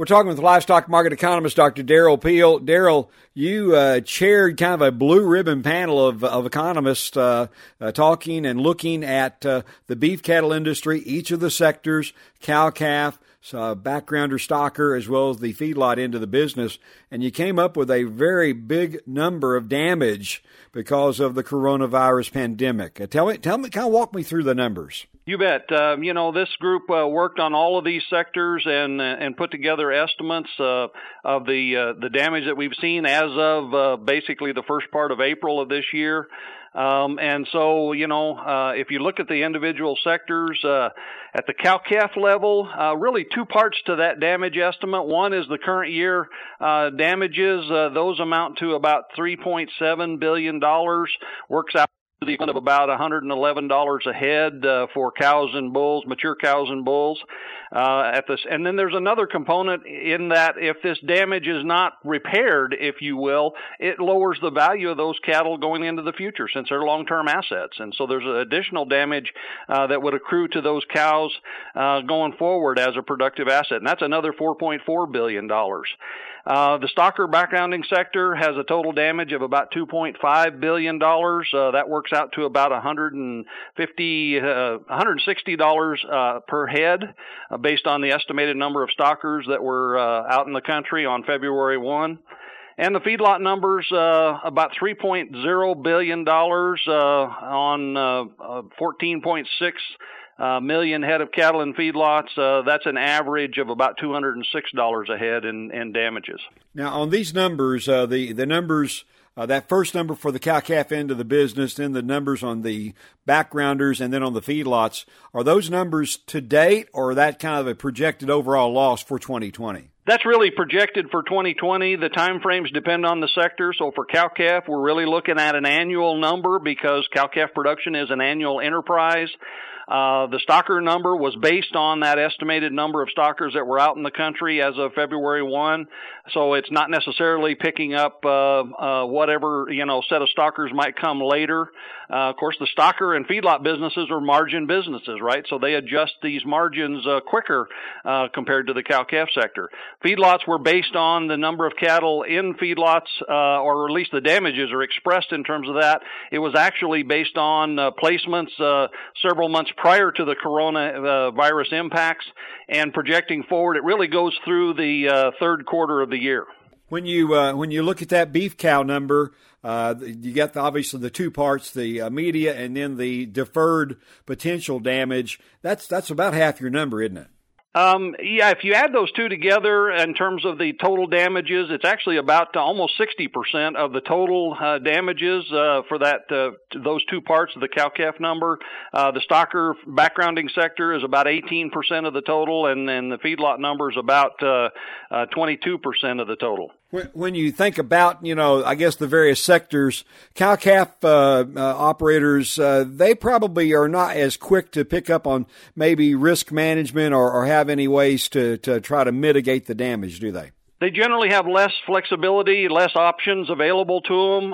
We're talking with livestock market economist Dr. Darrell Peel. Darrell, you chaired kind of a blue ribbon panel of economists talking and looking at the beef cattle industry, each of the sectors, cow-calf, backgrounder stocker, as well as the feedlot end of the business, and you came up with a very big number of damage because of the coronavirus pandemic. Tell me, kind of walk me through the numbers. You bet. This group worked on all of these sectors and put together estimates of the damage that we've seen as of basically the first part of April of this year. If you look at the individual sectors, at the cow-calf level, really two parts to that damage estimate. One is the current year damages. Those amount to about $3.7 billion. Works out to the of about $111 a head for cows and bulls, mature cows and bulls. And then there's another component in that if this damage is not repaired, if you will, it lowers the value of those cattle going into the future since they're long-term assets. And so there's additional damage that would accrue to those cows going forward as a productive asset. And that's another $4.4 billion. The stocker backgrounding sector has a total damage of about $2.5 billion. That works out to about $160 per head, based on the estimated number of stockers that were out in the country on February 1. And the feedlot numbers, about $3.0 billion on 14.6 million head of cattle in feedlots. That's an average of about $206 a head in damages. Now, on these numbers, the numbers, that first number for the cow-calf end of the business, then the numbers on the backgrounders, and then on the feedlots, are those numbers to date, or are that kind of a projected overall loss for 2020? That's really projected for 2020. The time frames depend on the sector. So for cow-calf, we're really looking at an annual number because cow-calf production is an annual enterprise. The stocker number was based on that estimated number of stockers that were out in the country as of February 1. So it's not necessarily picking up whatever, set of stockers might come later. Of course, the stocker and feedlot businesses are margin businesses, right? So they adjust these margins quicker compared to the cow-calf sector. Feedlots were based on the number of cattle in feedlots, or at least the damages are expressed in terms of that. It was actually based on placements several months prior to the coronavirus impacts, and projecting forward, it really goes through the third quarter of the year. When you look at that beef cow number, you got obviously the two parts, the immediate and then the deferred potential damage. That's about half your number, isn't it? If you add those two together in terms of the total damages, it's actually about almost 60% of the total damages for those two parts of the cow-calf number. The stocker backgrounding sector is about 18% of the total, and then the feedlot number is about 22% of the total. When you think about, I guess the various sectors, cow-calf operators, they probably are not as quick to pick up on maybe risk management or have any ways to try to mitigate the damage, do they? They generally have less flexibility, less options available to them.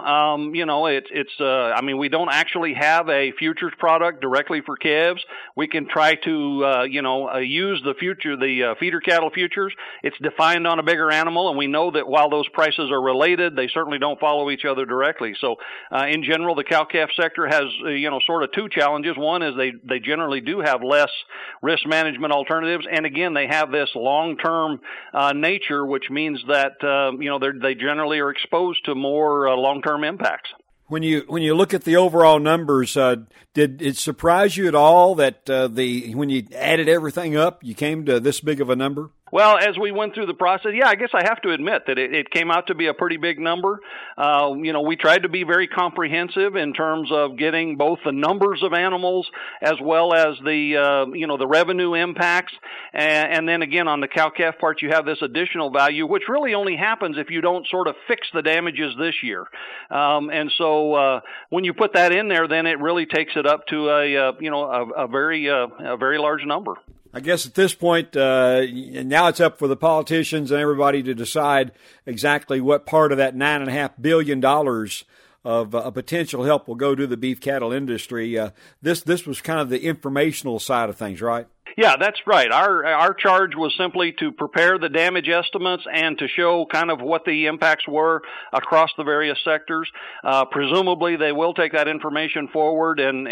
We don't actually have a futures product directly for calves. We can try to, use the feeder cattle futures. It's defined on a bigger animal, and we know that while those prices are related, they certainly don't follow each other directly. So, in general, the cow-calf sector has, sort of two challenges. One is they generally do have less risk management alternatives, and again, they have this long-term nature, which means that they generally are exposed to more long-term impacts. When you look at the overall numbers, did it surprise you at all that when you added everything up, you came to this big of a number? Well, as we went through the process, I guess I have to admit that it came out to be a pretty big number. We tried to be very comprehensive in terms of getting both the numbers of animals as well as the revenue impacts. And then again, on the cow-calf part, you have this additional value, which really only happens if you don't sort of fix the damages this year. And so when you put that in there, then it really takes it up to a very large number. I guess at this point, now it's up for the politicians and everybody to decide exactly what part of that $9.5 billion of potential help will go to the beef cattle industry. This was kind of the informational side of things, right? Yeah, that's right. Our charge was simply to prepare the damage estimates and to show kind of what the impacts were across the various sectors. Presumably, they will take that information forward and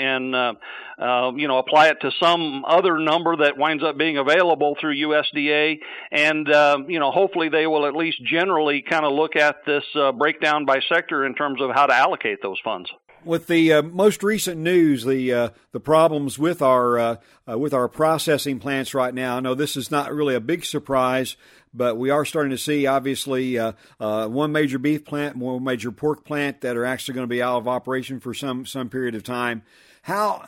apply it to some other number that winds up being available through USDA, and hopefully they will at least generally kind of look at this breakdown by sector in terms of how to allocate those funds. With the most recent news, the problems with our processing plants right now, I know this is not really a big surprise, but we are starting to see, obviously, one major beef plant, one major pork plant that are actually going to be out of operation for some period of time. How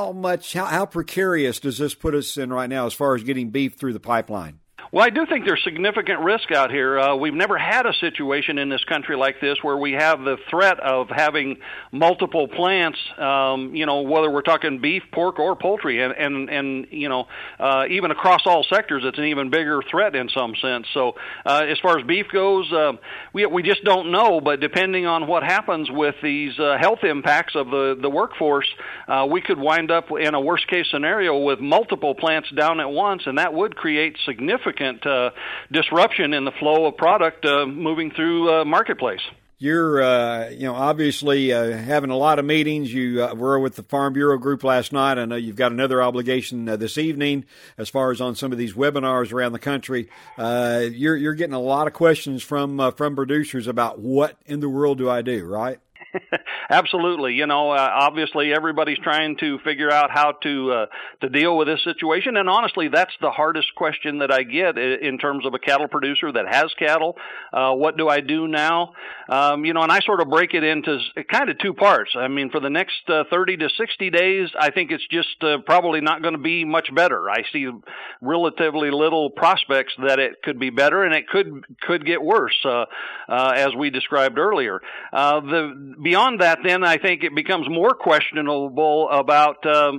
precarious does this put us in right now as far as getting beef through the pipeline? Well, I do think there's significant risk out here. We've never had a situation in this country like this where we have the threat of having multiple plants, whether we're talking beef, pork, or poultry, and even across all sectors, it's an even bigger threat in some sense. So as far as beef goes, we just don't know, but depending on what happens with these health impacts of the workforce, we could wind up in a worst-case scenario with multiple plants down at once, and that would create significant disruption in the flow of product moving through marketplace. You're, obviously having a lot of meetings. You were with the Farm Bureau group last night. I know you've got another obligation this evening as far as on some of these webinars around the country. You're getting a lot of questions from producers about what in the world do I do, right? Absolutely. Obviously everybody's trying to figure out how to deal with this situation. And honestly, that's the hardest question that I get in terms of a cattle producer that has cattle. What do I do now? And I sort of break it into kind of two parts. I mean, for the next 30 to 60 days, I think it's just probably not going to be much better. I see relatively little prospects that it could be better, and it could get worse, as we described earlier. Beyond that, then I think it becomes more questionable about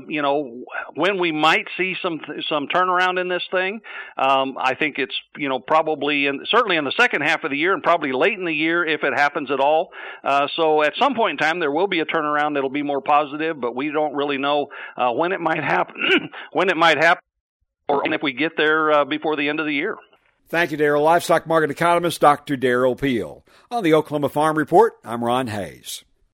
when we might see some turnaround in this thing. I think it's probably certainly in the second half of the year and probably late in the year if it happens at all. So at some point in time there will be a turnaround that'll be more positive, but we don't really know when it might happen. Or if we get there before the end of the year. Thank you, Darrell. Livestock market economist Dr. Darrell Peel. On the Oklahoma Farm Report, I'm Ron Hayes.